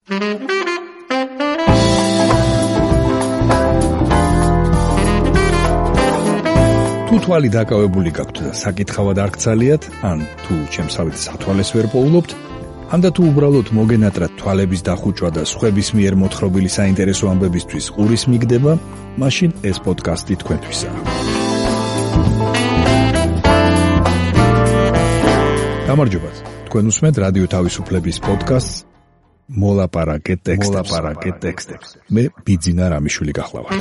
თუ თვალი დაკავებული გაქვთ და საკითხავად არ გცალიათ, ან თუ ჩემსავით სათვალეს ვერ პოულობთ, ან და თუ უბრალოდ მოგენატრათ თვალების დახუჭვა და სხვების მიერ მოთხრობილი საინტერესო ამბებისთვის ყურის მიგდება, მაშინ ეს პოდკასტი თქვენთვისაა. გამარჯობათ, თქვენ უსმენთ რადიო თავისუფლების პოდკასტს მოლაპარაკე ტექსტებს. მე ბიძინა რამიშვილი გახლავართ.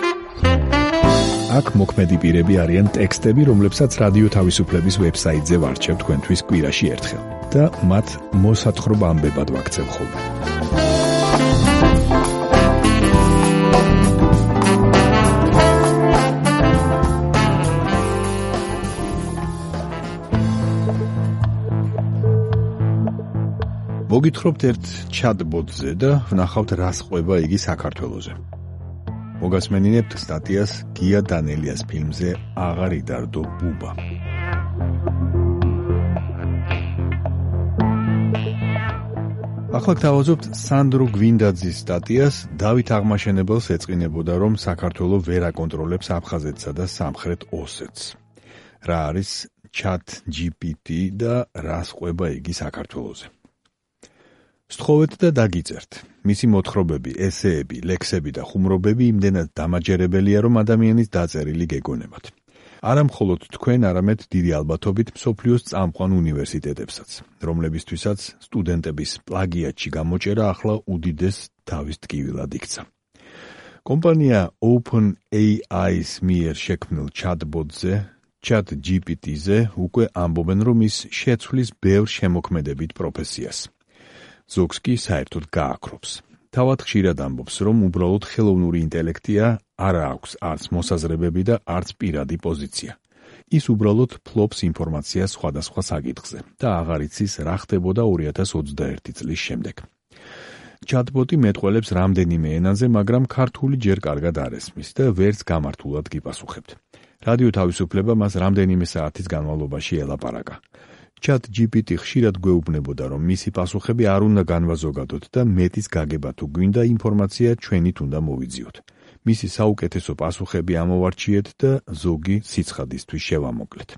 აქ მოქმედი პირები არიან ტექსტები, რომლებსაც რადიო თავისუფლების ვებსაიტზე ვარჩევ თქვენთვის კვირაში ერთხელ და მათ მოსათხრობ ამბებად ვაქცევ ხოლმე. მოგითხრობთ ერთ ჩატბოტზე და ვნახავთ რას ყვება იგი საქართველოზე. მოგასმენინებთ სტატიას გია დანელიას ფილმზე აღარ იდარდო ბუბა. ახლა გთავაზობთ სანდრო გვინდაძის სტატიას დავით აღმაშენებელს ეწყინებოდა, რომ საქართველო ვერ აკონტროლებს აფხაზეთსა და სამხრეთ ოსეთს. რა არის ChatGPT და რას ყვება იგი საქართველოზე. სთხოვეთ და დაგიწერთ. მისი მოთხრობები, ესეები, ლექსები და ხუმრობები იმდენად დამაჯერებელია, რომ ადამიანის დაწერილი გეგონებათ. არა მხოლოდ თქვენ, არამედ დიდი ალბათობით მსოფლიოს წამყვან უნივერსიტეტებსაც, რომლებისთვისაც სტუდენტების პლაგიატში გამოჭერა ახლა უდიდეს თავის ტკივილად იქცა. კომპანია OpenAI-ის მიერ შექმნილ chatbot-ზე, ChatGPT-ზე უკვე ამბობენ, რომ ის შეცვლის ბევრ შემოქმედებით პროფესიას. ზოგს კი საერთოდ გააქრობს. თავად ხშირად ამბობს, რომ უბრალოდ ხელოვნური ინტელექტია არა აქვს არც მოსაზრებები და არც პირადი პოზიცია. ის უბრალოდ ფლობს ინფორმაციას სხვადასხვა საკითხზე და აღარ იცის რა ხდებოდა 2021 წლის შემდეგ. Chatbot-ი მეტყველებს რამდენიმე ენაზე, მაგრამ ქართული ჯერ კარგად არ ესმის და ვერც გამართულად გიპასუხებთ. რადიო თავისუფლება მას რამდენიმე საათის განმავლობაში ელაპარაკა. ChatGPT ხშირად გვეუბნებოდა, რომ მისი პასუხები არ უნდა განვაზოგადოთ და მეტის გაგება თუ გვინდა ინფორმაცია ჩვენით უნდა მოვიძიოთ. მისი საუკეთესო პასუხები ამოვარჩიეთ და ზოგი სიცხადისთვის შევამოკლეთ.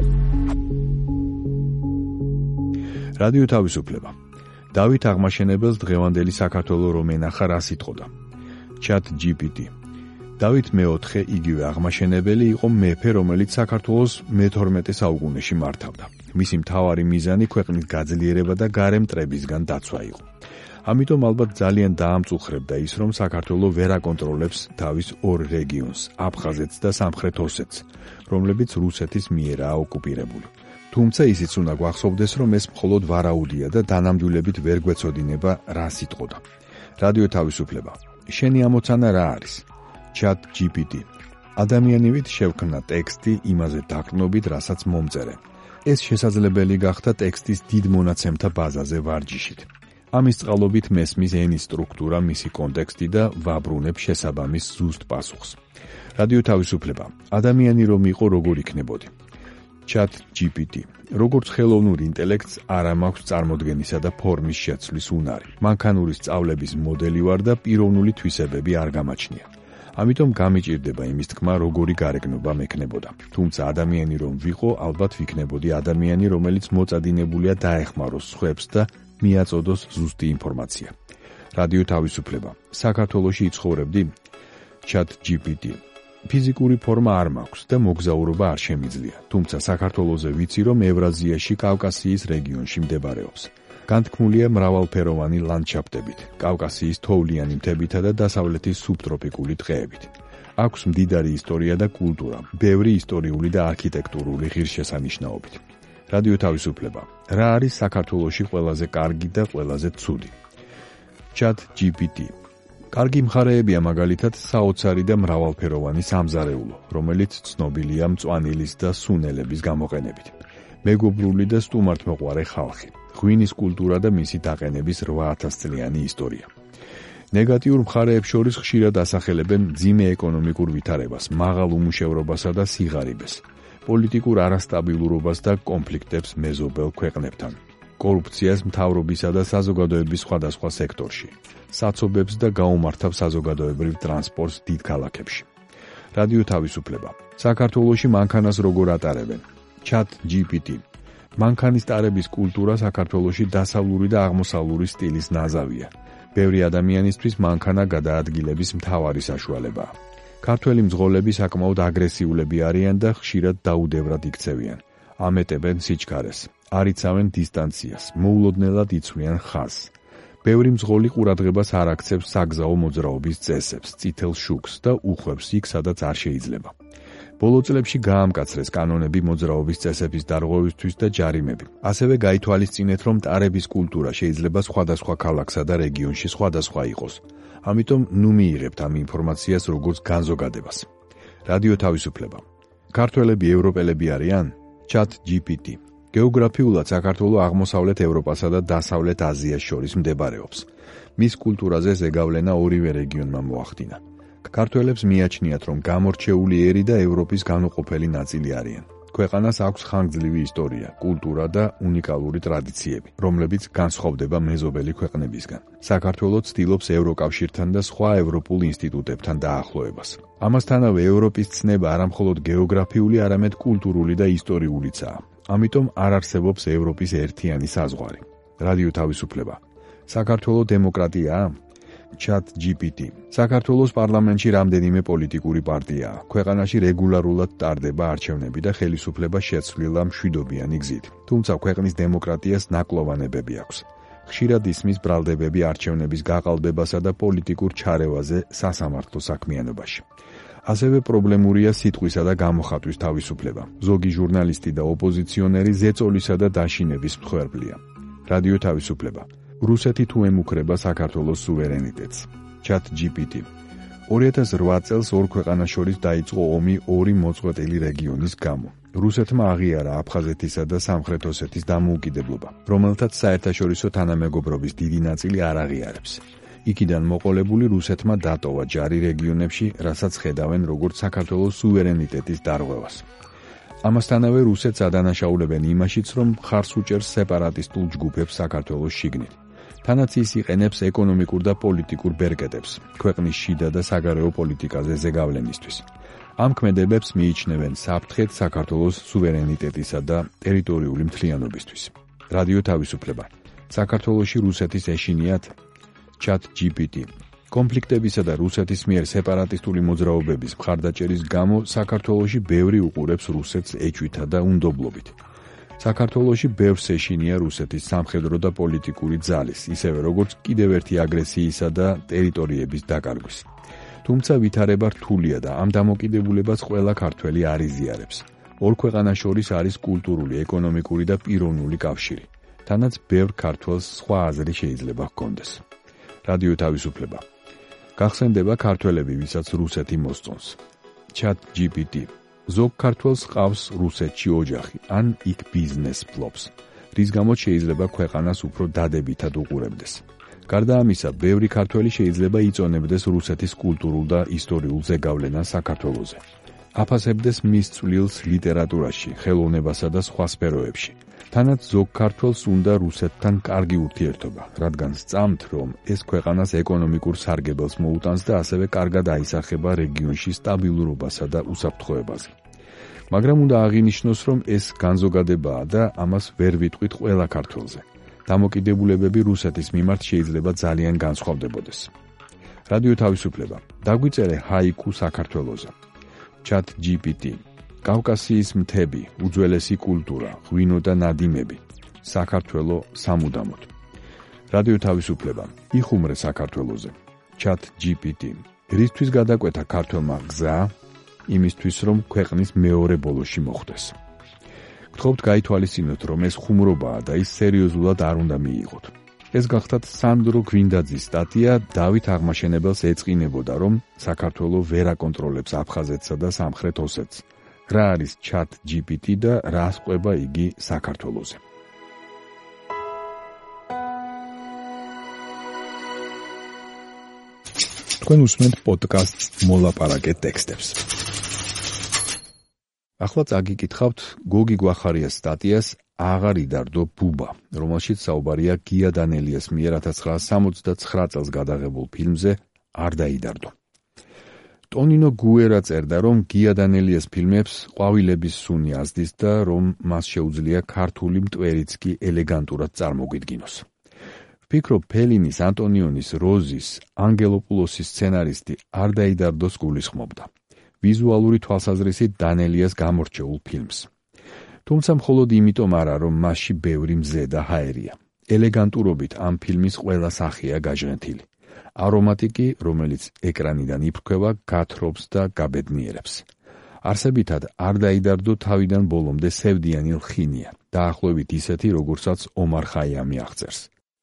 რადიო თავისუფლება. დავით აღმაშენებელს დღევანდელი საქართველო რომ ენახა რა სიტყოდა. ChatGPT. დავით მეოთხე იგივე აღმაშენებელი იყო მეფე, რომელიც საქართველოს მე-12 საუკუნეში მართავდა. მისი მთავარი მიზანი ქვეყნის გაძლიერება და გარე მტრებისგან დაცვა იყო. ამიტომ ალბათ ძალიან დაამწუხრებდა ის, რომ საქართველო ვერ აკონტროლებს თავის ორ რეგიონს, აფხაზეთს და სამხრეთ ოსეთს, რომლებიც რუსეთის მიერაა ოკუპირებული. თუმცა ისიც უნდა გვახსოვდეს, რომ ეს მხოლოდ ვარაუდია და დანამდვილებით ვერ გვეცოდინება რა სიტყოდა. რადიო თავისუფლება. შენი ამოცანა რა არის? ChatGPT. ადამიანივით შევქმნა ტექსტი იმაზე დაკნობით, რასაც მომწერე. ეს შესაძლებელი გახდა ტექსტის დიდ მონაცემთა ბაზაზე ვარჯიშით. ამის წყალობით მესმის ენის სტრუქტურა, მისი კონტექსტი და ვაბრუნებ შესაბამის ზუსტ პასუხს. რადიო თავისუფლება. ადამიანი რომ იყო, როგორ იქნებოდი? ChatGPT. როგორც ხელოვნურ ინტელექტს არ მაქვს წარმოდგენისა და ფორმის შეცვლის უნარი. მანქანური სწავლების მოდელი ვარ და პიროვნული თვისებები არ გამაჩნია. ამიტომ გამიჭირდება იმის თქმა, როგორი გარეგნობა მექნებოდა. თუმცა ადამიანი რომ ვიყო, ალბათ ვიქნებოდი ადამიანი, რომელიც მოწადინებულია დაეხმაროს სხვებს და მიაწოდოს ზუსტი ინფორმაცია. რადიო თავისუფლება. საქართველოში იცხოვრებდი? ChatGPT. ფიზიკური ფორმა არ მაქვს და მოგზაურობა არ შემიძლია. თუმცა საქართველოზე ვიცი, რომ ევრაზიაში, კავკასიის რეგიონში მდებარეობს. განთქმულია მრავალფეროვანი ლანდშაფტებით, კავკასიის თოვლიანი მთებითა და დასავლეთის სუბტროპიკული ტყეებით. აქვს მდიდარი ისტორია და კულტურა, ბევრი ისტორიული და არქიტექტურული ღირსშესანიშნაობით. რადიო თავისუფლება. რა არის საქართველოში ყველაზე კარგი და ყველაზე ცუდი? ChatGPT. კარგი მხარეებია მაგალითად საოცარი და მრავალფეროვანი სამზარეულო, რომელიც ცნობილია მწვანილის და სუნელების გამოყენებით. მეგობრული და სტუმართმოყვარე ხალხი. ღვინის კულტურა და მისი დაყენების 8000 წლიანი ისტორია. ნეგატიურ მხარეებს შორის ხშირად ასახელებენ მძიმე ეკონომიკურ ვითარებას, მაღალ უმუშევრობასა და სიღარიბეს, პოლიტიკურ არასტაბილურობას და კონფლიქტებს მეზობელ ქვეყნებთან. კორუფციას მთავრობისა და საზოგადოების სხვადასხვა სექტორში, საცობებს და გაუმართავ საზოგადოებრივ ტრანსპორტს დიდ ქალაქებში. რადიო თავისუფლება. საქართველოში მანქანას როგორ ატარებენ? ChatGPT. მანქანის ტარების კულტურა საქართველოში დასავლური და აღმოსავლური სტილის ნაზავია. ბევრი ადამიანისთვის მანქანა გადაადგილების მთავარი საშუალებაა. ქართველი მძღოლები საკმაოდ აგრესიულები არიან და ხშირად დაუდევრად იქცევიან. ამეტებენ სიჩქარეს, არ იცავენ დისტანციას, მოულოდნელად იცვლიან ხაზს. ბევრი მძღოლი ყურადღებას არ აქცევს საგზაო მოძრაობის წესებს, წითელ შუქს და უხვევს იქ, სადაც არ შეიძლება. ბოლო წლებში გაამკაცრეს კანონები მოძრაობის წესების დარღვევისთვის და ჯარიმები. ასევე გაითვალისწინეთ, რომ ტარების კულტურა შეიძლება სხვადასხვა ქალაქსა და რეგიონში სხვადასხვა იყოს. ამიტომ ნუ მიიღებთ ამ ინფორმაციას როგორც განზოგადებას. რადიო თავისუფლება. ქართველები ევროპელები არიან? ChatGPT. გეოგრაფიულად საქართველო აღმოსავლეთ ევროპასა და დასავლეთ აზიას შორის მდებარეობს. მის კულტურაზე ზეგავლენა ორივე რეგიონმა მოახდინა. ქართველებს მიაჩნიათ, რომ გამორჩეული ერი და ევროპის განუყოფელი ნაწილი არიან. ქვეყანას აქვს ხანგრძლივი ისტორია, კულტურა და უნიკალური ტრადიციები, რომლებიც განსხვავდება მეზობელი ქვეყნებისგან. საქართველო ცდილობს ევროკავშირთან და სხვა ევროპულ ინსტიტუტებთან დაახლოებას. ამასთანავე ევროპის ცნება არამხოლოდ გეოგრაფიული, არამედ კულტურული და ისტორიულიცაა. ამიტომ არ არსებობს ევროპის ერთიანი საზღვარი. რადიო თავისუფლება. საქართველო დემოკრატიაა? ChatGPT. საქართველოს პარლამენტში რამდენიმე პოლიტიკური პარტიაა. ქვეყანაში რეგულარულად ტარდება არჩევნები და ხელისუფლება შეცვლილა მშვიდობიანი გზით. თუმცა ქვეყნის დემოკრატიას ნაკლოვანებები აქვს. ხშირად ისმის ბრალდებები არჩევნების გაყალბებასა და პოლიტიკურ ჩარევაზე სასამართლო საქმიანობაში. ასევე პრობლემურია სიტყვისა და გამოხატვის თავისუფლება. ზოგი ჟურნალისტი და ოპოზიციონერი ზეწოლისა და დაშინების მსხვერპლია. რადიო თავისუფლება. რუსეთი თუ ემუქრება საქართველოს სუვერენიტეტს? ChatGPT. 2008 წელს ორ ქვეყანას შორის დაიწყო ომი ორი მოწყვეტილი რეგიონის გამო. რუსეთმა აღიარა აფხაზეთისა და სამხრეთ ოსეთის დამოუკიდებლობა, რომელთაც საერთაშორისო თანამეგობრობის დიდი ნაწილი არ აღიარებს. იქიდან მოყოლებული რუსეთმა დატოვა ჯარი რეგიონებში, რასაც ხედავენ როგორც საქართველოს სუვერენიტეტის დარღვევას. ამასთანავე რუსეთს ადანაშაულებენ იმაშიც, რომ მხარს უჭერს სეპარატისტულ ჯგუფებს საქართველოს შიგნით. თანაც ის იყენებს ეკონომიკურ და პოლიტიკურ ბერკეტებს, ქვეყნის შიდა და საგარეო პოლიტიკაზე ზეგავლენისთვის. ამ ქმედებებს მიიჩნევენ საფრთხედ საქართველოს სუვერენიტეტისა და ტერიტორიული მთლიანობისთვის. რადიო თავისუფლება. საქართველოში რუსეთის ეშინიათ? ChatGPT. კონფლიქტებისა და რუსეთის მიერ სეპარატისტული მოძრაობების მხარდაჭერის გამო საქართველოში ბევრი უყურებს რუსეთს ეჭვითა და უნდობლობით. საქართველოში ბევრს ეშინია რუსეთის სამხედრო და პოლიტიკური ძალის, ისევე როგორც კიდევ ერთი აგრესიისა და ტერიტორიების დაკარგვის. თუმცა ვითარება რთულია და ამ დამოკიდებულებას ყველა ქართველი არ იზიარებს. ორ ქვეყანას შორის არის კულტურული, ეკონომიკური და პიროვნული კავშირი. თანაც ბევრ ქართველს სხვა აზრი შეიძლება ჰქონდეს. რადიო თავისუფლება. გახსენდება ქართველები, ვისაც რუსეთი მოსწონს? ChatGPT. ზოგ ქართველს ყავს რუსეთში ოჯახი, ან იქ ბიზნეს ფლობს, რის გამოც შეიძლება ქვეყანას უფრო დადებითად უყურებდეს. გარდა ამისა, ბევრი ქართველი შეიძლება იწონებდეს რუსეთის კულტურულ და ისტორიულ ზეგავლენას საქართველოზე. აფასებდეს მის წვლილს ლიტერატურაში, ხელოვნებასა და სხვა სფეროებში. თანაც ზოგ ქართველს უნდა რუსეთთან კარგი ურთიერთობა, რადგან სწამთ, რომ ეს ქვეყანას ეკონომიკურ სარგებელს მოუტანს და ასევე კარგად აისახება რეგიონში სტაბილურობასა და უსაფრთხოებაზე. მაგრამ უნდა აღინიშნოს, რომ ეს განზოგადებაა და ამას ვერ ვიტყვით ყველა ქართველზე. დამოკიდებულებები რუსეთის მიმართ შეიძლება ძალიან განსხვავდებოდეს. რადიო თავისუფლება. დაგვიწერე ჰაიკუ საქართველოზე. ChatGPT. კავკასიის მთები, უძველესი კულტურა, ღვინო და ნადიმები. საქართველო სამუდამოდ. რადიო თავისუფლება. იხუმრე საქართველოზე. ChatGPT. რისთვის გადაკვეთა ქართველმა გზა? იმისთვის, რომ ქვეყნის მეორე ბოლოში მოხვდეს. გთხოვთ გაითვალისწინოთ, რომ ეს ხუმრობაა და ის სერიოზულად არ უნდა მიიღოთ. ეს გახდათ სანდრო გვინდაძის სტატია დავით აღმაშენებელს ეწყინებოდა, რომ საქართველო ვერ აკონტროლებს აფხაზეთსა და სამხრეთ ოსეთს. რა არის ChatGPT და რას ყვება იგი საქართველოზე? თქვენ უსმენთ პოდკასტს მოლაპარაკე ტექსტებს. ახლა წაგიკითხავთ გოგი გვახარიას სტატიას აღარ იდარდო ბუბა, რომელშიც საუბარია გია დანელიას მიერ 1969 წელს გადაღებულ ფილმზე არ დაიდარდო. ტონინო გუერა წერდა, რომ გია დანელიას ფილმებს ყვავილების სუნი აზდის და რომ მას შეუძლია ქართული მტვერიც კი ელეგანტურად წარმოგვიდგინოს. ვფიქრობ, ფელინის, ანტონიონის, როზის, ანგელოპულოსის სცენარისტი არ დაიდარდოს გულისხმობდა. ვიზუალური თვალსაზრისით დანელიას გამორჩეულ ფილმს. თუმცა მხოლოდ იმიტომ არა, რომ მასში ბევრი მზე და ჰაერია. ელეგანტურობით ამ ფილმის ყველა სახეა გაჟღენთილი. არომატიკი, რომელიც ეკრანიდან იფრქვევა, გათრობს და გაბედნიერებს. არსებითად არ დაიდარდო თავიდან ბოლომდე სევდიანი ლხინია, დაახლოებით ისეთი, როგორცაც ომარ ხაიამი აღწერს.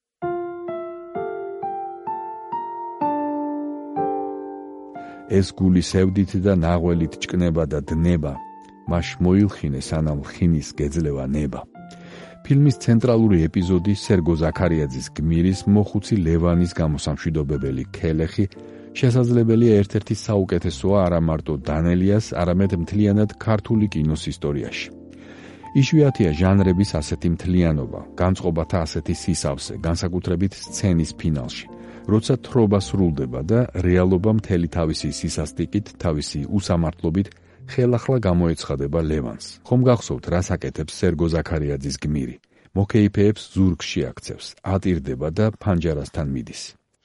ეს გული სევდით და ნაღველით ჭკნება და დნება, მას მოილხინე სანამ ლხინის გეძლევა ნება. ფილმის ცენტრალური ეპიზოდი სერგო ზაქარიაძის გმირის მოხუცი ლევანის გამოსამშვიდობებელი ქელეხი შესაძლებელია ერთ-ერთი საუკეთესოა არა მარტო დანელიას, არამედ მთლიანად ქართული კინოს ისტორიაში. იშვიათია ჟანრების ასეთი მთლიანობა, განწყობათა ასეთი სისავსე, განსაკუთრებით სცენის ფინალში, როცა თრობა სრულდება და რეალობა მთელი თავისი სისასტიკით, თავისი უსამართლობით ხელახლა გამოეცხადება ლევანს. ხომ გახსოვთ, რას აკეთებს სერგო ზაქარიაძის გმირი? მოკეიფეებს ზურგში აქცევს, ატირდება და ფანჯარასთან მიდის.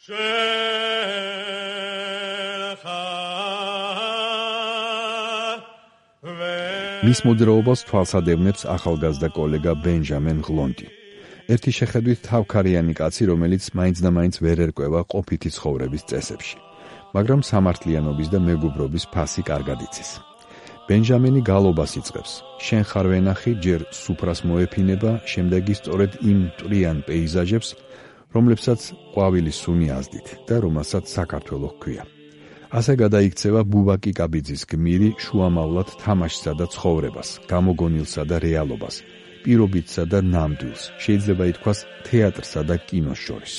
მის მოძრაობას თვალსადევნებს ახალგაზრდა კოლეგა ბენჟამენ ღლონტი. ერთი შეხედვით თავქარიანი კაცი, რომელიც მაინც და მაინც ვერ ერკვევა ყოფითი ცხოვრების წესებში, მაგრამ სამართლიანობის და მეგობრობის ფასი კარგად იცის. ბენჟამენი გალობას იწყებს. შენ ხარ ვენახი, ჯერ სუფრას მოეფინება, შემდეგ ის სწორედ იმ მტვრიან პეიზაჟებს, რომლებსაც ყვავილის სუნი აზდით და რომელსაც საქართველო ჰქვია. ასე გადაიქცევა ბუბა კიკაბიძის გმირი შუამავლად თამაშსა და ცხოვრებას, გამოგონილსა და რეალობას, პირობითსა და ნამდვილს, შეიძლება ითქვას თეატრსა და კინოს შორის.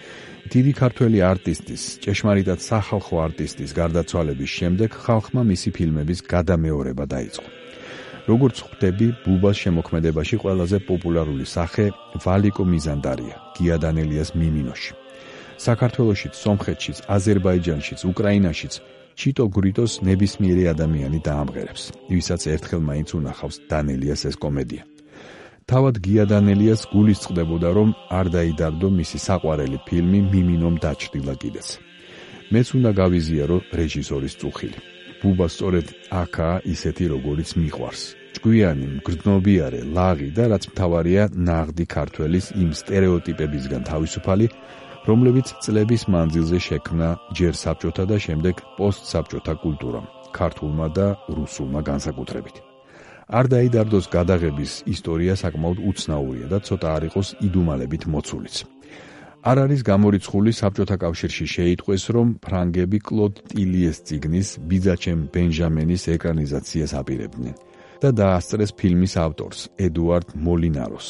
დიდი ქართველი არტისტის, ჭეშმარიტად სახალხო არტისტის გარდაცვალების შემდეგ ხალხმა მისი ფილმების გადამეორება დაიწყო. როგორც ხვდები, ბუბას შემოქმედებაში ყველაზე პოპულარული სახე ვალიკო მიზანდარია, გია დანელიას მიმინოში. საქართველოშიც, სომხეთშიც, აზერბაიჯანშიც, უკრაინაშიც ჩიტო გრიტოს ნებისმიერი ადამიანი დაამღერებს, ვისაც ერთხელ მაინც უნახავს დანელიას ეს კომედია. თავად გია დანელიას გულისწყდებოდა, რომ არ დაიდარდო მისი საყვარელი ფილმი მიმინომ დაჩრდილა კიდეც. მეც უნდა გავიზიარო რეჟისორის წუხილი. ბუბა სწორედ აქაა ისეთი, როგორიც მიყვარს. ჭკვიანი, მგრძნობიარე, ლაღი და რაც მთავარია, ნაღდი ქართველის იმ სტერეოტიპებისგან თავისუფალი, რომლებიც წლების მანძილზე შექმნა ჯერ საბჭოთა და შემდეგ პოსტსაბჭოთა კულტურამ, ქართულმა და რუსულმა განსაკუთრებით. არ დაიდარდოს გადაღების ისტორია საკმაოდ უცნაურია და ცოტა არ იყოს იდუმალებით მოცულიც. არ არის გამორიცხული საბჭოთა კავშირში შეიტყვეს, რომ ფრანგები კლოდ ტილიეს წიგნის ბიძაჩემ ბენჟამენის ეკრანიზაციას აპირებდნენ და დაასწრეს ფილმის ავტორს, ედუარდ მოლინაროს.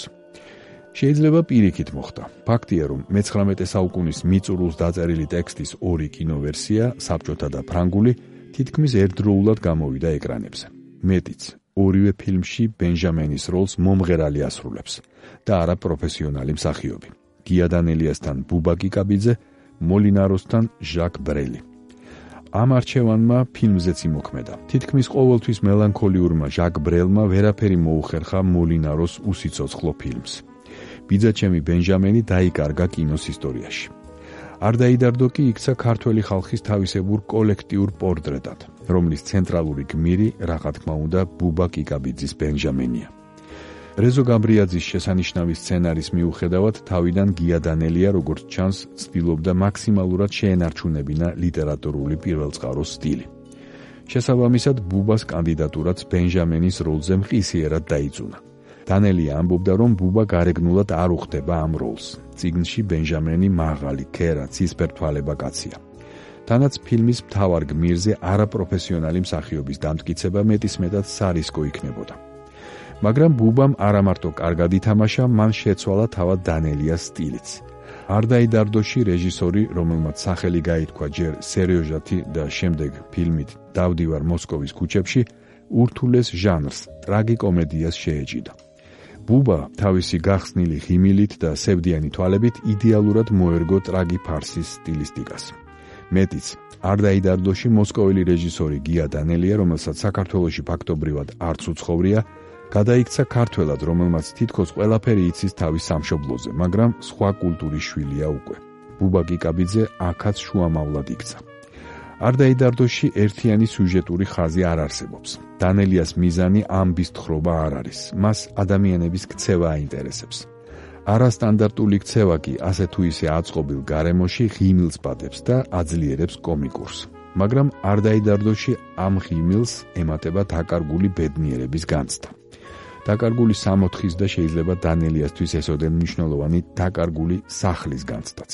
შეიძლება პირიქით მოხდა. ფაქტია, რომ მე-19 საუკუნის მიწურულს დაწერილი ტექსტის ორი კინოვერსია, საბჭოთა და ფრანგული, თითქმის ერთდროულად გამოვიდა ეკრანებზე. მეტიც, ორივე ფილმში ბენჟამენის როლს მომღერალი ასრულებს და არა პროფესიონალი მსახიობი. გია დანელიასთან ბუბა კიკაბიძე, მოლინაროსთან ჟაკ ბრელი. ამ არჩევანმა ფილმზეც იმოქმედა. თითქმის ყოველთვის მელანქოლიურმა ჟაკ ბრელმა ვერაფერი მოუხერხა მოლინაროს უსიცოცხლო ფილმს. ბიძაჩემი ბენჟამენი დაიკარგა კინოს ისტორიაში. არ დაიდარდო კი იქცა ქართველი ხალხის თავისებურ კოლექტიურ პორტრეტად, რომლის ცენტრალური გმირი, რა თქმა უნდა, ბუბა კიკაბიძის ბენჟამენია. რეზო გაბრიაძის შესანიშნავი სცენარის მიუხედავად, თავიდან გია დანელია, როგორც ჩანს, ცდილობდა მაქსიმალურად შეენარჩუნებინა ლიტერატურული პირველწყაროს სტილი. შესაბამისად, ბუბას კანდიდატურაც ბენჟამენის როლზე მყისიერად დაიძუნა. დანელია ამბობდა, რომ ბუბა გარეგნულად არ უხდება ამ როლს. წიგნში ბენჟამენი მაღალი, ქერა, ცისფერთვალება კაცია. თანაც ფილმის მთავარ გმირზე არაპროფესიონალი მსახიობის დამტკიცება მეტისმეტად სარისკო იქნებოდა. მაგრამ ბუბამ არა მარტო კარგად ითამაშა, მან შეცვალა თავად დანელიას სტილიც. არ დაიდარდოში რეჟისორი, რომელმაც სახელი გაითქვა ჯერ სერიოზათი და შემდეგ ფილმით დავდივარ მოსკოვის ქუჩებში, ურთულეს ჟანრს, ტრაგიკომედიას შეეჭიდა. ბუბა თავისი გახსნილი ღიმილით და სევდიანი თვალებით იდეალურად მოერგო ტრაგი ფარსის სტილისტიკას. მეტიც, არ დაიდარდოში მოსკოველი რეჟისორი გია დანელია, რომელსაც საქართველოში ფაქტობრივად არც უცხოვრია, გადაიქცა ქართველად, რომელმაც თითქოს ყველაფერი იცის თავის სამშობლოზე, მაგრამ სხვა კულტურის შვილია უკვე. ბუბა კიკაბიძე აქაც შუამავლად იქცა. არ დაიდარდოში ერთიანი სიუჟეტური ხაზი არ არსებობს. დანელიას მიზანი ამბის თხრობა არ არის. მას ადამიანების ქცევა აინტერესებს. არასტანდარტული ქცევა კი ასე თუ ისე აწყობილ გარემოში ღიმილს პატებს და აძლიერებს კომიკურს. მაგრამ არ დაიდარდოში ამ ღიმილს ემატება დაკარგული ბედნიერების განცდა. დაკარგული სამოთხის და შეიძლება დანელიასთვის ესოდენ მნიშვნელოვანი დაკარგული სახლის განცდაც.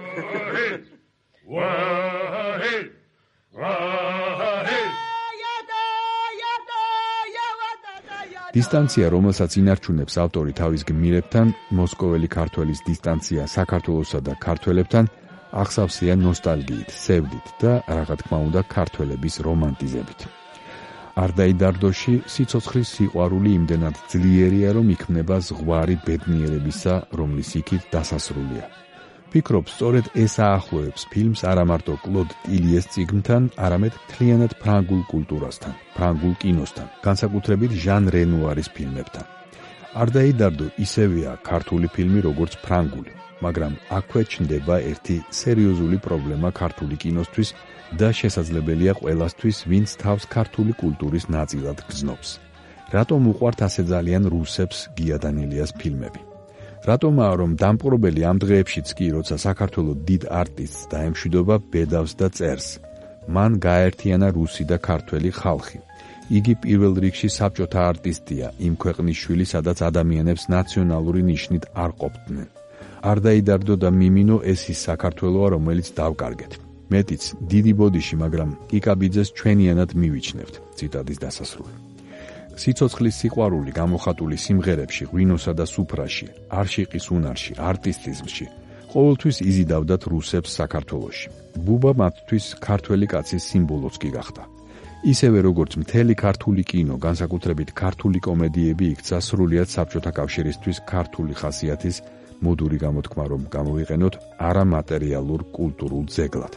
დისტანცია, რომელსაც ინარჩუნებს ავტორი თავის გმირებთან, მოსკოველი ქართველის დისტანცია საქართველოსა და ქართველებთან, აღსავსეა ნოსტალგიით, სევდით და რა თქმა უნდა ქართველების რომანტიზებით. არ დაიდარდოში სიცოცხლის სიყვარული იმდენად ძლიერია, რომ იქმნება ზღვარი ბედნიერებისა, რომლის იქით დასასრულია. ფიქრობ, სწორედ ეს აახლოებს ფილმს არა მარტო კლოდ ტილიეს წიგნთან, არამედ მთლიანად ფრანგულ კულტურასთან, ფრანგულ კინოსთან, განსაკუთრებით ჟან რენუარის ფილმებთან. არ დაიდარდო ისევეა ქართული ფილმი, როგორც ფრანგული, მაგრამ აქვე ჩნდება ერთი სერიოზული პრობლემა ქართული კინოსთვის და შესაძლებელია ყველასთვის, ვინც თავს ქართული კულტურის ნაწილად გრძნობს. რატომ უყვართ ასე ძალიან რუსებს გია დანელიას ფილმები? რატომაა, რომ დამპყრობელი ამ დღეებშიც კი, როცა საქართველოს დიდ არტისტს დაემშვიდობა, ბედავს და წერს. მან გააერთიანა რუსი და ქართველი ხალხი. იგი პირველ რიგში საბჭოთა არტისტია, იმ ქვეყნის შვილი, სადაც ადამიანებს ნაციონალური ნიშნით არ ყოფდნენ. არ დაიდარდო და მიმინო ეს ის საქართველოა, რომელიც დავკარგეთ. მეტიც, დიდი ბოდიში, მაგრამ კიკაბიძეს ჩვენიანად მივიჩნევთ. ციტადის დასასრული. სიცოცხლის სიყვარული გამოხატული სიმღერებში, ღვინოსა და სუფრაში, არშიყის უნარში, არტისტიზმში, ყოველთვის იზიდავდათ რუსებს საქართველოში. ბუბა მათთვის ქართველი კაცის სიმბოლოც კი გახდა. ისევე როგორც მთელი ქართული კინო, განსაკუთრებით ქართული კომედიები იქცა სრულიად საბჭოთა კავშირისთვის ქართული ხასიათის მოდური გამოთქმა, რომ გამოვიყენოთ არამატერიალურ კულტურულ ძეგლად.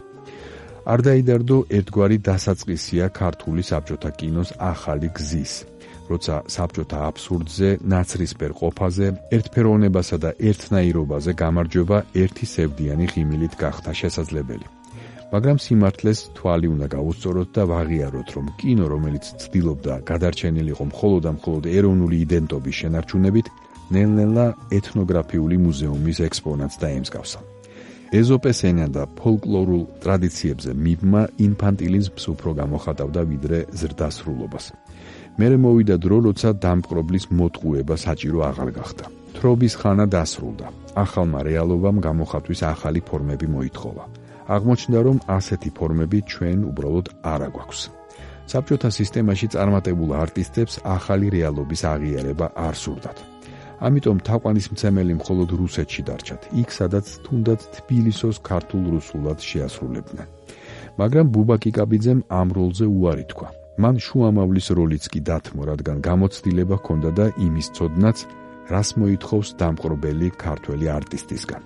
არ დაიდარდო ერთგვარი დასაწყისია ქართული საბჭოთა კინოს ახალი გზის, როცა საბჭოთა აბსურდზე, ნაცრისფერ ყოფაზე, ერთფეროვნებასა და ერთნაირობაზე გამარჯვება ერთი სევდიანი ღიმილით გახდა შესაძლებელი. მაგრამ სიმართლეს თვალი უნდა გაუსწოროთ და ვაღიაროთ, რომ კინო, რომელიც ცდილობდა გადარჩენილიყო მხოლოდ და მხოლოდ ეროვნული იდენტობის შენარჩუნებით, ნელ-ნელა ეთნოგრაფიული მუზეუმის ექსპონატს დაემსგავსა. ეზოპეს ენა და ფოლკლორულ ტრადიციებზე მიბმა ინფანტილიზმს უფრო გამოხატავდა ვიდრე ზრდასრულობას. მერე მოვიდა დრო, როცა დამპყრობლის მოტყუება საჭირო აღარ გახდა. თრობის ხანა დასრულდა. ახალმა რეალობამ გამოხატვის ახალი ფორმები მოითხოვა. აღმოჩნდა, რომ ასეთი ფორმები ჩვენ უბრალოდ არ აგვაქვს. საბჭოთა სისტემაში წარმატებულ არტისტებს ახალი რეალობის აღიარება არ სურდათ. ამიტომ თაყვანისმცემელი მხოლოდ რუსეთში დარჩათ, იქ სადაც თუნდაც თბილისოს ქართულ რუსულად შეასრულებდნენ. მაგრამ ბუბა კიკაბიძემ ამ როლზე უარი თქვა. მან შუამავლის როლიც კი დათმო, რადგან გამოცდილება ჰქონდა და იმის ცოდნაც, რას მოითხოვს დამპყრობელი ქართველი არტისტისგან.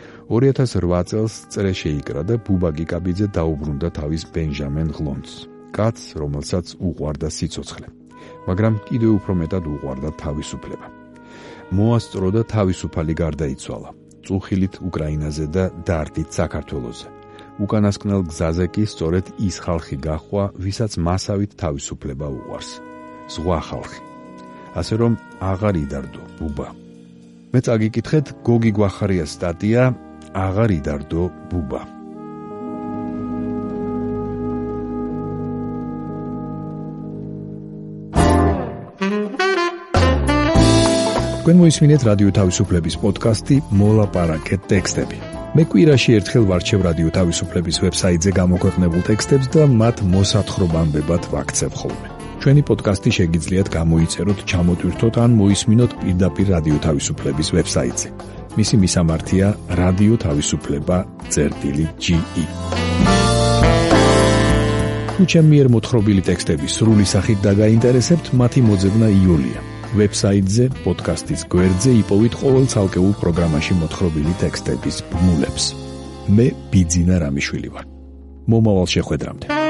2008 წელს წრე შეიკრა და ბუბა კიკაბიძე დაუბრუნდა თავის ბენჟამენ ღლონცს, კაცს, რომელსაც უყვარდა სიცოცხლე, მაგრამ კიდევ უფრო მეტად უყვარდა თავისუფლება. მოასწრო და თავისუფალი გარდაიცვალა, წუხილით უკრაინაზე და დარდით საქართველოზე. უკანასკნელ გზაზე კი სწორედ ის ხალხი გაჰყვა, ვისაც მასავით თავისუფლება უყვარს. ზღვა ხალხი. ასე რომ აღარ იდარდო ბუბა. მე წაგიკითხეთ გოგი გვახარიას სტატია აღარ იდარდო ბუბა. თქვენ მოისმინეთ რადიო თავისუფლების პოდკასტი მოლაპარაკეთ ტექსტები. მე კვირაში ერთხელ ვარჩევ რადიო თავისუფლების ვებსაიტზე გამოქვეყნებულ ტექსტებს და მათ მოსათხრობამდებად ვაქცევ ხოლმე. ჩვენი პოდკასტი შეგიძლიათ გამოიწეროთ, ჩამოტვირთოთ ან მოისმინოთ პირდაპირ რადიო თავისუფლების ვებსაიტზე. მისი მისამართია რადიო თავისუფლება.ge. თუ ჩემი მიერ მოთხრობილი ტექსტები სრული სახით დაგაინტერესებთ, მათი მოძებნა იოლია. ვებსაიტზე, პოდკასტის გვერდზე იპოვით ყოველ ცალკეულ პროგრამაში მოთხრობილი ტექსტების ბმულებს. მე ბიძინა რამიშვილი ვარ. მომავალ შეხვედრამდე.